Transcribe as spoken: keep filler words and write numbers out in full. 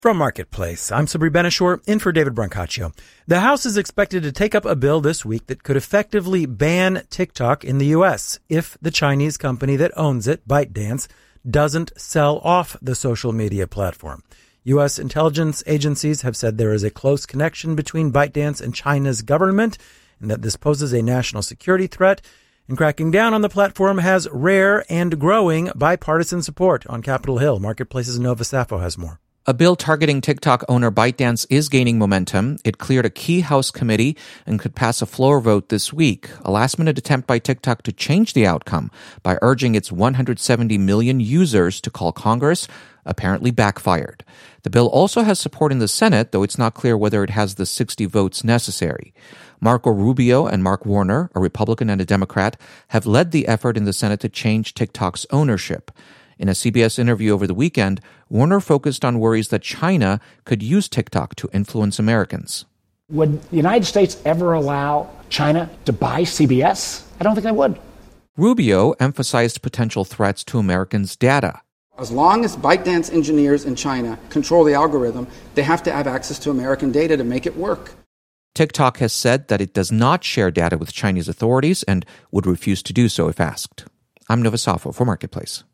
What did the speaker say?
From Marketplace, I'm Sabri Benishore, in for David Brancaccio. The House is expected to take up a bill this week that could effectively ban TikTok in the U S if the Chinese company that owns it, ByteDance, doesn't sell off the social media platform. U S intelligence agencies have said there is a close connection between ByteDance and China's government, and that this poses a national security threat. And cracking down on the platform has rare and growing bipartisan support on Capitol Hill. Marketplace's Nova Safo has more. A bill targeting TikTok owner ByteDance is gaining momentum. It cleared a key House committee and could pass a floor vote this week. A last-minute attempt by TikTok to change the outcome by urging its one hundred seventy million users to call Congress apparently backfired. The bill also has support in the Senate, though it's not clear whether it has the sixty votes necessary. Marco Rubio and Mark Warner, a Republican and a Democrat, have led the effort in the Senate to change TikTok's ownership. In a C B S interview over the weekend, Warner focused on worries that China could use TikTok to influence Americans. Would the United States ever allow China to buy C B S? I don't think they would. Rubio emphasized potential threats to Americans' data. As long as ByteDance engineers in China control the algorithm, they have to have access to American data to make it work. TikTok has said that it does not share data with Chinese authorities and would refuse to do so if asked. I'm Nova Safo for Marketplace.